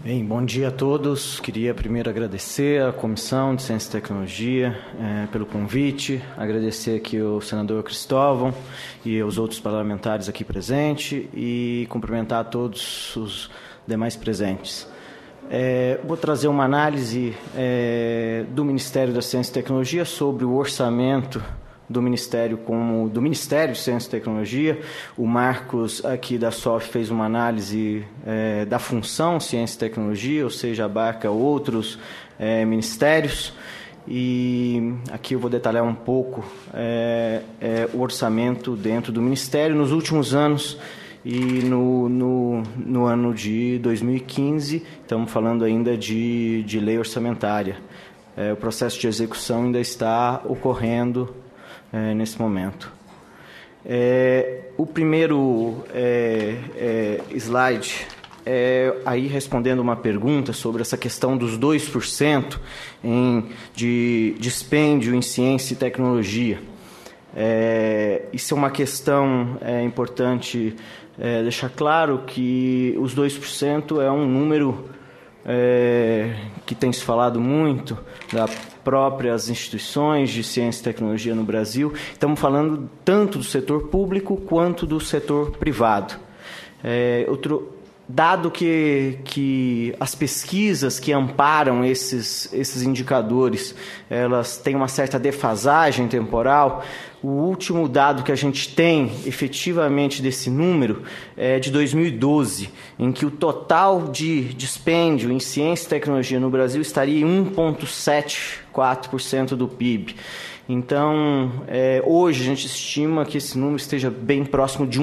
Bem, bom dia a todos. Queria primeiro agradecer à Comissão de Ciência e Tecnologia pelo convite, agradecer aqui ao senador Cristóvão e aos outros parlamentares aqui presentes e cumprimentar a todos os demais presentes. Vou trazer uma análise do Ministério da Ciência e Tecnologia sobre o orçamento do Ministério de Ciência e Tecnologia. O Marcos aqui da SOF fez uma análise da função Ciência e Tecnologia, ou seja, abarca outros ministérios. E aqui eu vou detalhar um pouco o orçamento dentro do Ministério nos últimos anos e no ano de 2015, estamos falando ainda de lei orçamentária. O processo de execução ainda está ocorrendo nesse momento. O primeiro slide aí respondendo uma pergunta sobre essa questão dos 2% de dispêndio em ciência e tecnologia. Isso é uma questão importante deixar claro que os 2% é um número que tem se falado muito das próprias instituições de ciência e tecnologia no Brasil. Estamos falando tanto do setor público quanto do setor privado. Outro dado que as pesquisas que amparam esses indicadores, elas têm uma certa defasagem temporal. O último dado que a gente tem, efetivamente, desse número é de 2012, em que o total de dispêndio em ciência e tecnologia no Brasil estaria em 1,74% do PIB. Então, hoje a gente estima que esse número esteja bem próximo de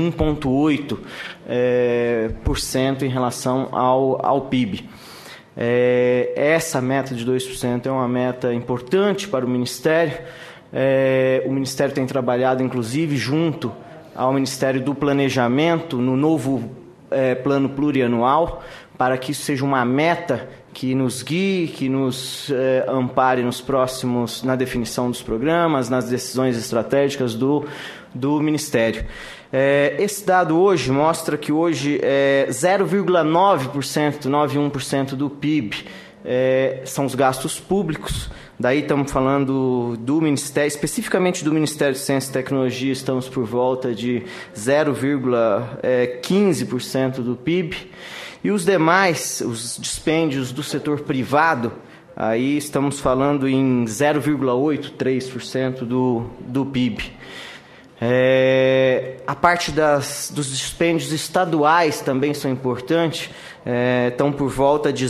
1,8% em relação ao PIB. Essa meta de 2% é uma meta importante para o Ministério. O Ministério tem trabalhado, inclusive, junto ao Ministério do Planejamento, no novo plano plurianual, para que isso seja uma meta que nos guie, que nos ampare na definição dos programas, nas decisões estratégicas do Ministério. Esse dado hoje mostra que hoje 0,9% do PIB são os gastos públicos. Daí estamos falando do Ministério, especificamente do Ministério de Ciência e Tecnologia, estamos por volta de 0,15% do PIB. E os demais, os dispêndios do setor privado, aí estamos falando em 0,83% do PIB. A parte dos dispêndios estaduais também são importantes, estão por volta de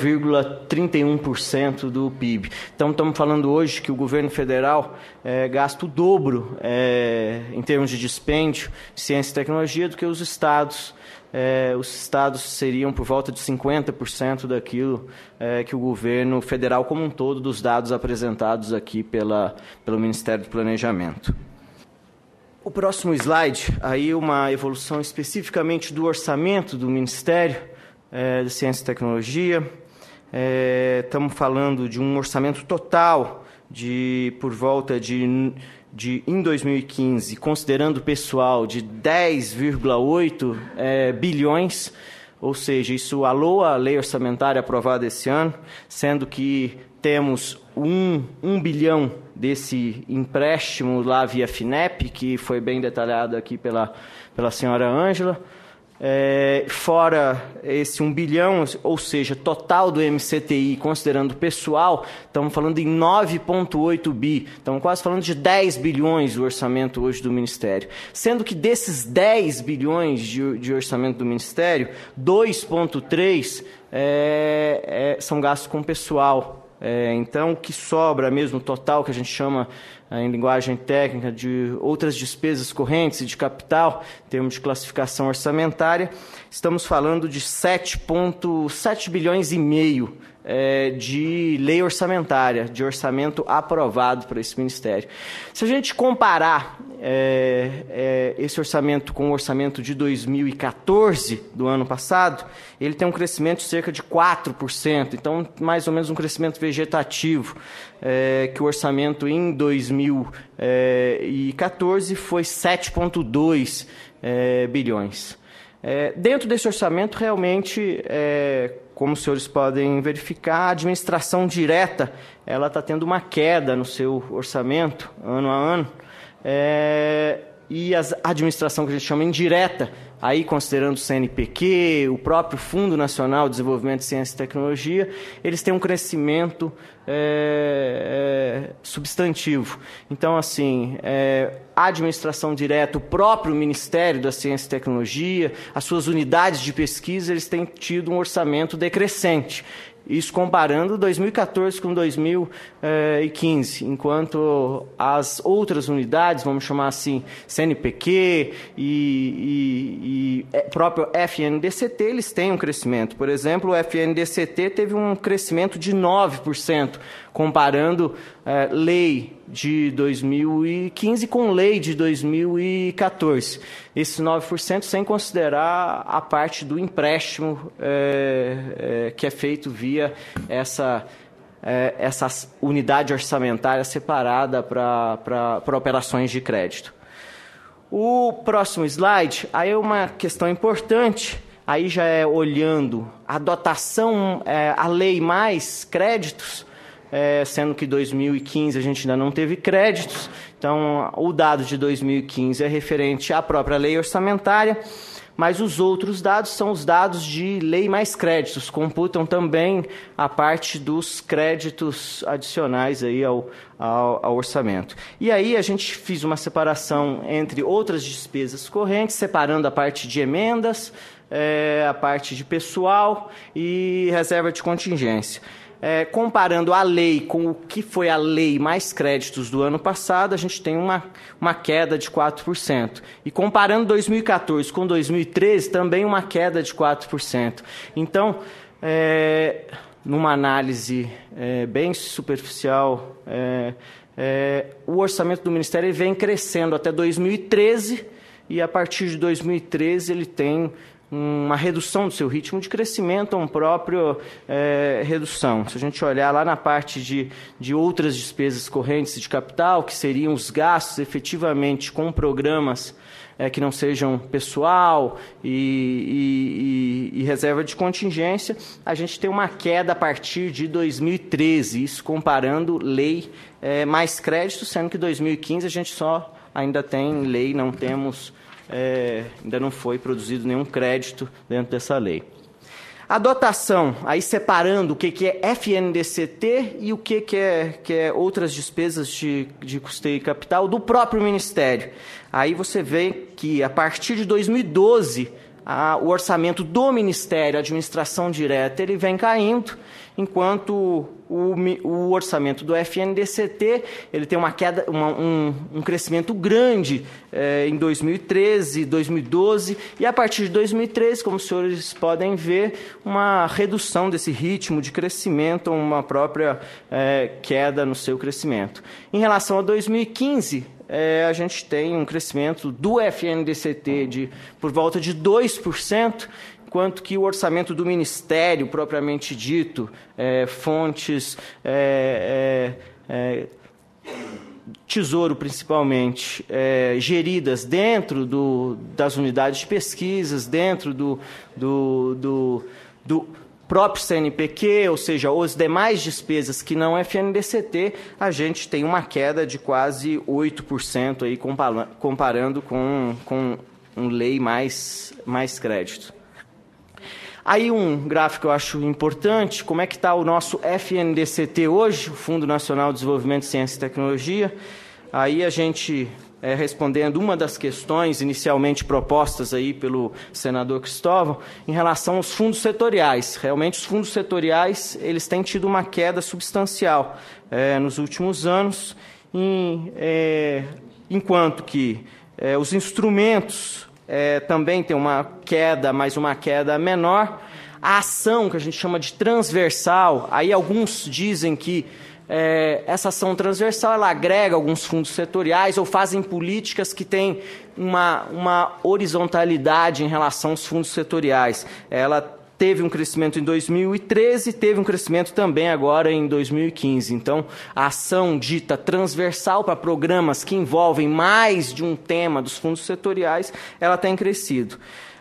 0,31% do PIB. Então, estamos falando hoje que o governo federal gasta o dobro em termos de dispêndio de ciência e tecnologia do que os estados. Os estados seriam por volta de 50% daquilo que o governo federal como um todo, dos dados apresentados aqui pelo Ministério do Planejamento. O próximo slide, aí uma evolução especificamente do orçamento do Ministério de Ciência e Tecnologia. Estamos falando de um orçamento total por volta de em 2015, considerando o pessoal, de 10,8 bilhões, ou seja, isso aloa a lei orçamentária aprovada esse ano, sendo que temos 1 bilhão desse empréstimo lá via FINEP, que foi bem detalhado aqui pela senhora Ângela. Fora esse 1 bilhão, ou seja, total do MCTI, considerando o pessoal, estamos falando em 9,8 bi. Estamos quase falando de 10 bilhões o orçamento hoje do Ministério. Sendo que desses 10 bilhões de orçamento do Ministério, 2,3 são gastos com pessoal. Então, o que sobra mesmo, o total que a gente chama em linguagem técnica de outras despesas correntes e de capital, em termos de classificação orçamentária, estamos falando de 7,7 bilhões e meio de lei orçamentária, de orçamento aprovado para esse Ministério. Se a gente comparar esse orçamento com o orçamento de 2014, do ano passado, ele tem um crescimento de cerca de 4%, então mais ou menos um crescimento vegetativo, que o orçamento em 2014 foi 7,2 bilhões. Dentro desse orçamento, realmente, como os senhores podem verificar, a administração direta ela está tendo uma queda no seu orçamento, ano a ano, e a administração que a gente chama indireta, aí considerando o CNPq, o próprio Fundo Nacional de Desenvolvimento de Ciência e Tecnologia, eles têm um crescimento substantivo. Então, assim, a administração direta, o próprio Ministério da Ciência e Tecnologia, as suas unidades de pesquisa, eles têm tido um orçamento decrescente. Isso comparando 2014 com 2015, enquanto as outras unidades, vamos chamar assim, CNPq e próprio FNDCT, eles têm um crescimento. Por exemplo, o FNDCT teve um crescimento de 9%, comparando lei de 2015 com lei de 2014. Esse 9% sem considerar a parte do empréstimo que é feito via essa unidade orçamentária separada para operações de crédito. O próximo slide, aí é uma questão importante, aí já é olhando a dotação, a lei mais créditos, sendo que 2015 a gente ainda não teve créditos, então o dado de 2015 é referente à própria lei orçamentária, mas os outros dados são os dados de lei mais créditos, computam também a parte dos créditos adicionais aí ao orçamento. E aí a gente fez uma separação entre outras despesas correntes, separando a parte de emendas, a parte de pessoal e reserva de contingência. Comparando a lei com o que foi a lei mais créditos do ano passado, a gente tem uma queda de 4%. E comparando 2014 com 2013, também uma queda de 4%. Então, numa análise bem superficial, o orçamento do Ministério vem crescendo até 2013, e a partir de 2013 ele tem uma redução do seu ritmo de crescimento, uma própria redução. Se a gente olhar lá na parte de outras despesas correntes de capital, que seriam os gastos efetivamente com programas que não sejam pessoal e reserva de contingência, a gente tem uma queda a partir de 2013, isso comparando lei mais crédito, sendo que em 2015 a gente só ainda tem lei, não temos... ainda não foi produzido nenhum crédito dentro dessa lei. A dotação, aí separando o que é FNDCT e o que é outras despesas de custeio e capital do próprio Ministério. Aí você vê que a partir de 2012, o orçamento do Ministério, a administração direta, ele vem caindo, enquanto o orçamento do FNDCT ele tem uma queda, um crescimento grande em 2013, 2012, e a partir de 2013, como os senhores podem ver, uma redução desse ritmo de crescimento, uma própria queda no seu crescimento. Em relação a 2015, a gente tem um crescimento do FNDCT por volta de 2%, enquanto que o orçamento do Ministério, propriamente dito, fontes, Tesouro principalmente, geridas dentro das unidades de pesquisas, dentro do próprio CNPq, ou seja, as demais despesas que não é FNDCT, a gente tem uma queda de quase 8% aí, comparando com lei mais crédito. Aí um gráfico que eu acho importante, como é que está o nosso FNDCT hoje, o Fundo Nacional de Desenvolvimento de Ciência e Tecnologia. Aí a gente, respondendo uma das questões inicialmente propostas aí pelo senador Cristóvão, em relação aos fundos setoriais. Realmente os fundos setoriais eles têm tido uma queda substancial nos últimos anos, enquanto que os instrumentos também tem uma queda, mas uma queda menor. A ação, que a gente chama de transversal, aí alguns dizem que essa ação transversal ela agrega alguns fundos setoriais ou fazem políticas que têm uma horizontalidade em relação aos fundos setoriais. Ela teve um crescimento em 2013, teve um crescimento também agora em 2015. Então, a ação dita transversal para programas que envolvem mais de um tema dos fundos setoriais, ela tem crescido.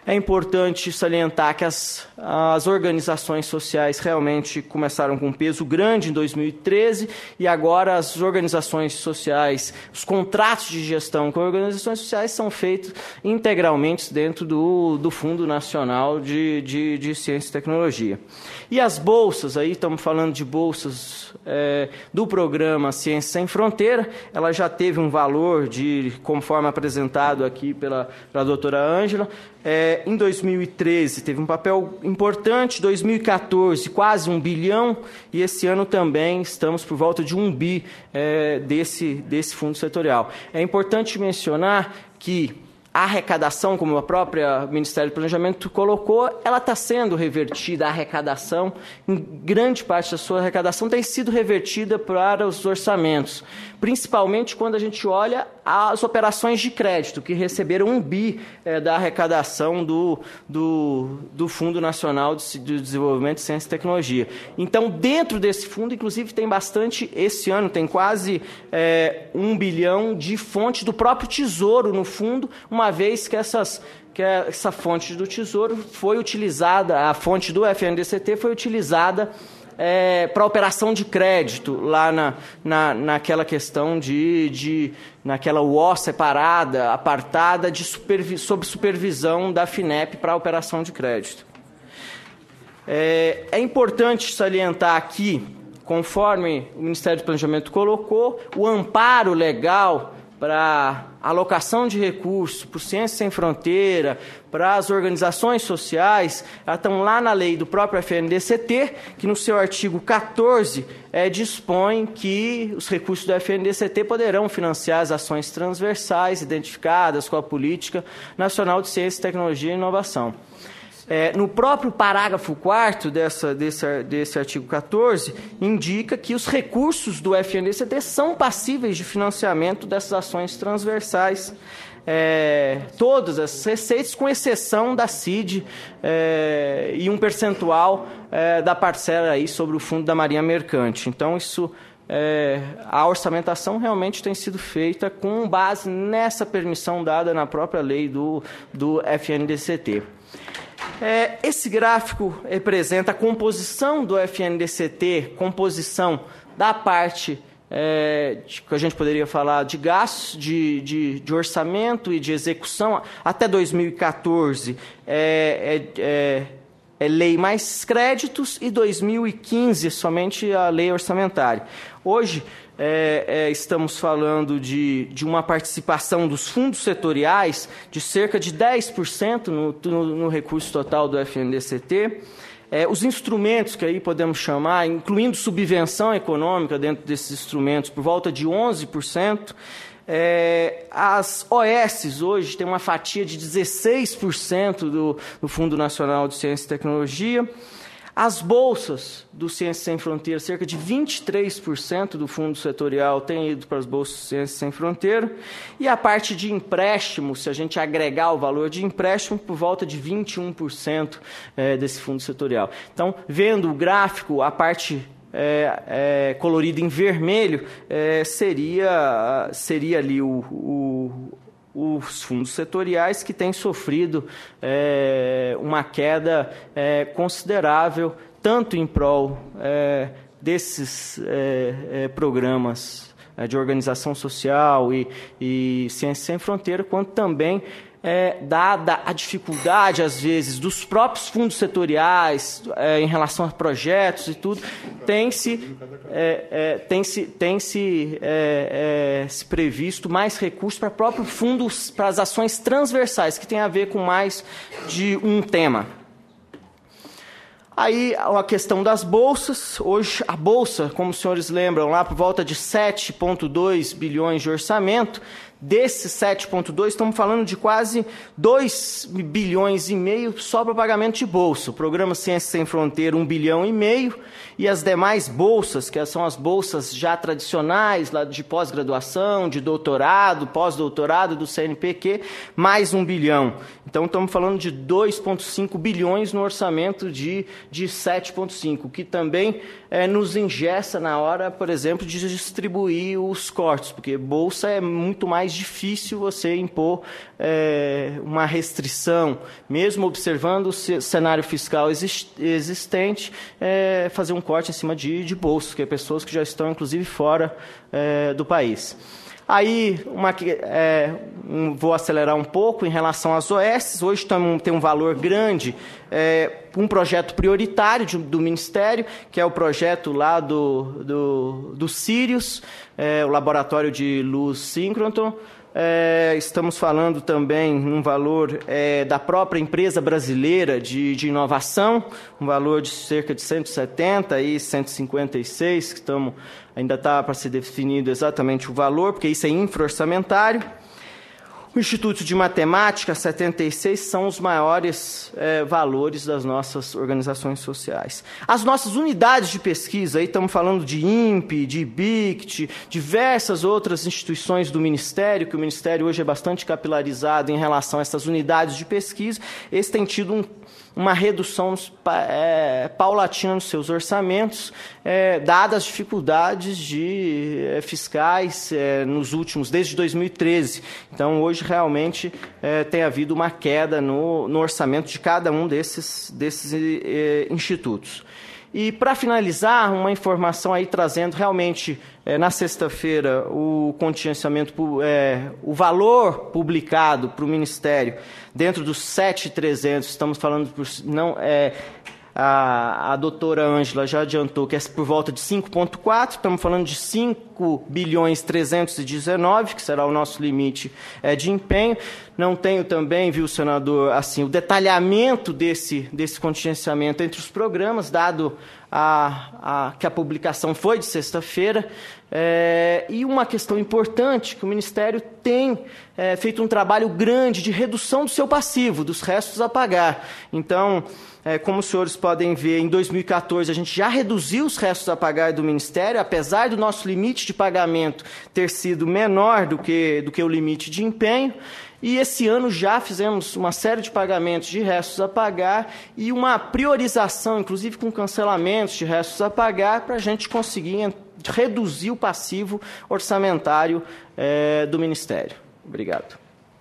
É importante salientar que as organizações sociais realmente começaram com um peso grande em 2013 e agora as organizações sociais, os contratos de gestão com organizações sociais são feitos integralmente dentro do Fundo Nacional de Ciência e Tecnologia. E as bolsas, aí estamos falando de bolsas do programa Ciência Sem Fronteira, ela já teve um valor conforme apresentado aqui pela doutora Ângela, em 2013 teve um papel importante, 2014 quase 1 bilhão e esse ano também estamos por volta de 1 bi desse fundo setorial. É importante mencionar que a arrecadação, como a própria Ministério do Planejamento colocou, ela está sendo revertida, a arrecadação, em grande parte da sua arrecadação tem sido revertida para os orçamentos, principalmente quando a gente olha as operações de crédito, que receberam 1 bi da arrecadação do Fundo Nacional de Desenvolvimento de Ciência e Tecnologia. Então, dentro desse fundo, inclusive, tem bastante, esse ano tem quase 1 bilhão de fonte do próprio Tesouro no fundo, uma vez que essa fonte do Tesouro foi utilizada, a fonte do FNDCT foi utilizada para operação de crédito, lá naquela questão naquela UO separada, apartada, sob supervisão da FINEP para a operação de crédito. É importante salientar aqui, conforme o Ministério do Planejamento colocou, o amparo legal para alocação de recursos, para o Ciência Sem Fronteira, para as organizações sociais, elas estão lá na lei do próprio FNDCT, que no seu artigo 14 dispõe que os recursos do FNDCT poderão financiar as ações transversais identificadas com a Política Nacional de Ciência, Tecnologia e Inovação. No próprio parágrafo 4º desse artigo 14, indica que os recursos do FNDCT são passíveis de financiamento dessas ações transversais, todas as receitas, com exceção da CID e um percentual da parcela aí sobre o Fundo da Marinha Mercante. Então, a orçamentação realmente tem sido feita com base nessa permissão dada na própria lei do FNDCT. Esse gráfico representa a composição do FNDCT, composição da parte que a gente poderia falar de gastos, de orçamento e de execução. Até 2014 lei mais créditos e 2015 somente a lei orçamentária. Hoje estamos falando de uma participação dos fundos setoriais de cerca de 10% no recurso total do FNDCT. Os instrumentos que aí podemos chamar, incluindo subvenção econômica dentro desses instrumentos, por volta de 11%. As OS hoje têm uma fatia de 16% do Fundo Nacional de Ciência e Tecnologia. As bolsas do Ciência Sem Fronteira, cerca de 23% do fundo setorial tem ido para as bolsas de Ciência Sem Fronteira. E a parte de empréstimo, se a gente agregar o valor de empréstimo, por volta de 21% desse fundo setorial. Então, vendo o gráfico, a parte colorida em vermelho seria ali os fundos setoriais que têm sofrido uma queda considerável, tanto em prol desses programas de organização social e Ciência Sem Fronteira, quanto também dada a dificuldade, às vezes, dos próprios fundos setoriais em relação a projetos e tudo, tem se previsto mais recursos para próprio fundos, para as ações transversais, que tem a ver com mais de um tema. Aí, a questão das bolsas. Hoje, a bolsa, como os senhores lembram, lá por volta de 7,2 bilhões de orçamento. Desses 7,2, estamos falando de quase 2 bilhões e meio só para pagamento de bolsa. O programa Ciência Sem Fronteira, 1 bilhão e meio, e as demais bolsas, que são as bolsas já tradicionais, lá de pós-graduação, de doutorado, pós-doutorado do CNPq, mais 1 bilhão. Então, estamos falando de 2,5 bilhões no orçamento de de 7,5%, que também nos engessa na hora, por exemplo, de distribuir os cortes, porque bolsa é muito mais difícil você impor uma restrição, mesmo observando o cenário fiscal existente, fazer um corte em cima de bolsa, que é pessoas que já estão, inclusive, fora do país. Aí, vou acelerar um pouco em relação às OS. Hoje tem um valor grande, um projeto prioritário do Ministério, que é o projeto lá do Sirius, o laboratório de luz síncroton. Estamos falando também num valor da própria empresa brasileira de inovação, um valor de cerca de 170 e 156, que ainda está para ser definido exatamente o valor, porque isso é infra-orçamentário. O Instituto de Matemática, 76, são os maiores valores das nossas organizações sociais. As nossas unidades de pesquisa, aí estamos falando de INPE, de IBICT, diversas outras instituições do Ministério, que o Ministério hoje é bastante capilarizado em relação a essas unidades de pesquisa. Esse tem tido uma redução paulatina nos seus orçamentos, dadas as dificuldades fiscais desde 2013. Então, hoje, realmente, tem havido uma queda no orçamento de cada um desses institutos. E, para finalizar, uma informação aí trazendo realmente, na sexta-feira, o contingenciamento, o valor publicado para o Ministério, dentro dos 7.300, estamos falando, a doutora Ângela já adiantou que é por volta de 5,4, estamos falando de 5.319, que será o nosso limite de empenho. Não tenho também, viu, senador, assim, o detalhamento desse contingenciamento entre os programas, dado que a publicação foi de sexta-feira. E uma questão importante, que o Ministério tem feito um trabalho grande de redução do seu passivo, dos restos a pagar. Então, como os senhores podem ver, em 2014 a gente já reduziu os restos a pagar do Ministério, apesar do nosso limite de pagamento ter sido menor do que o limite de empenho. E esse ano já fizemos uma série de pagamentos de restos a pagar e uma priorização, inclusive com cancelamentos de restos a pagar, para a gente conseguir reduzir o passivo orçamentário do Ministério. Obrigado.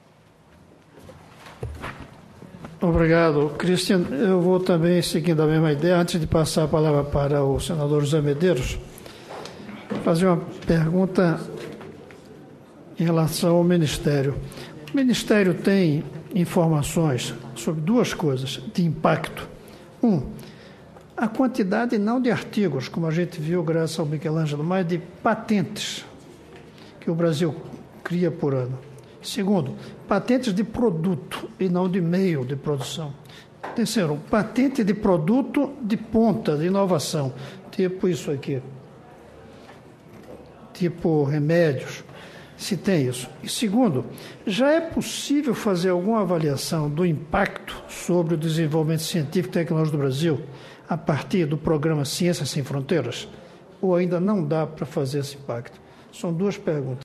Obrigado, Cristian. Eu vou também, seguindo a mesma ideia, antes de passar a palavra para o senador José Medeiros, fazer uma pergunta em relação ao Ministério. O Ministério tem informações sobre duas coisas de impacto. A quantidade não de artigos, como a gente viu graças ao Michelangelo, mas de patentes que o Brasil cria por ano. Segundo, patentes de produto e não de meio de produção. Terceiro, patente de produto de ponta, de inovação, tipo isso aqui, tipo remédios, se tem isso. E segundo, já é possível fazer alguma avaliação do impacto sobre o desenvolvimento científico e tecnológico do Brasil a partir do programa Ciências Sem Fronteiras? Ou ainda não dá para fazer esse impacto? São duas perguntas.